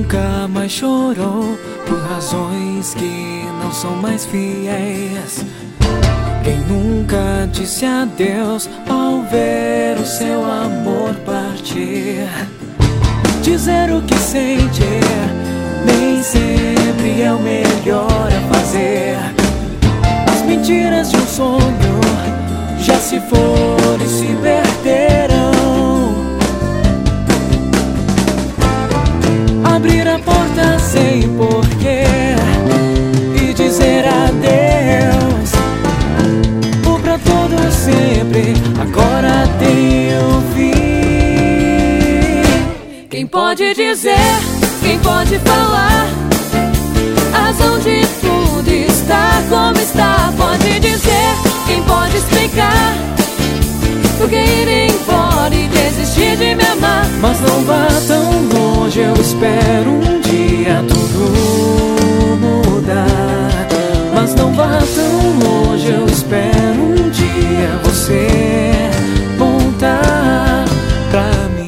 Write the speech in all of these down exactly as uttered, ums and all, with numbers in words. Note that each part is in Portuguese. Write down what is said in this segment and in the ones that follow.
nunca mais chorou por razões que não são mais fiéis? Quem nunca disse adeus ao ver o seu amor partir? Dizer o que sente nem sempre é o melhor a fazer. As mentiras de um sonho já se foram e se perderão. Abrir a porta sem porquê e dizer adeus. O pra todo sempre agora tem um fim. Quem pode dizer, quem pode falar a razão de tudo está como está? Pode dizer, quem pode explicar por que ir embora e desistir de me amar? Mas não vá tão longe, eu espero um dia tudo mudar. Mas não vá tão longe, eu espero um dia você voltar pra mim.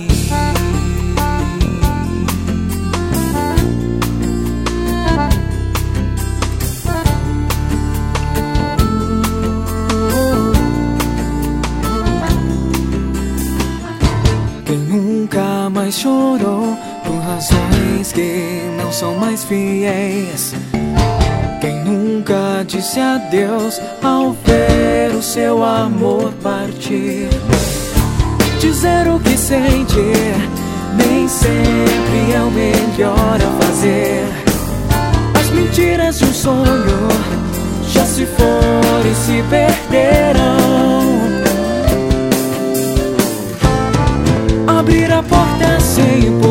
Quem nunca mais chorou por razões que não são mais fiéis? Quem nunca disse adeus ao ver o seu amor partir? Dizer o que sente nem sempre é o melhor a fazer. As mentiras de um sonho já se foram e se perderão. Abrir a porta sem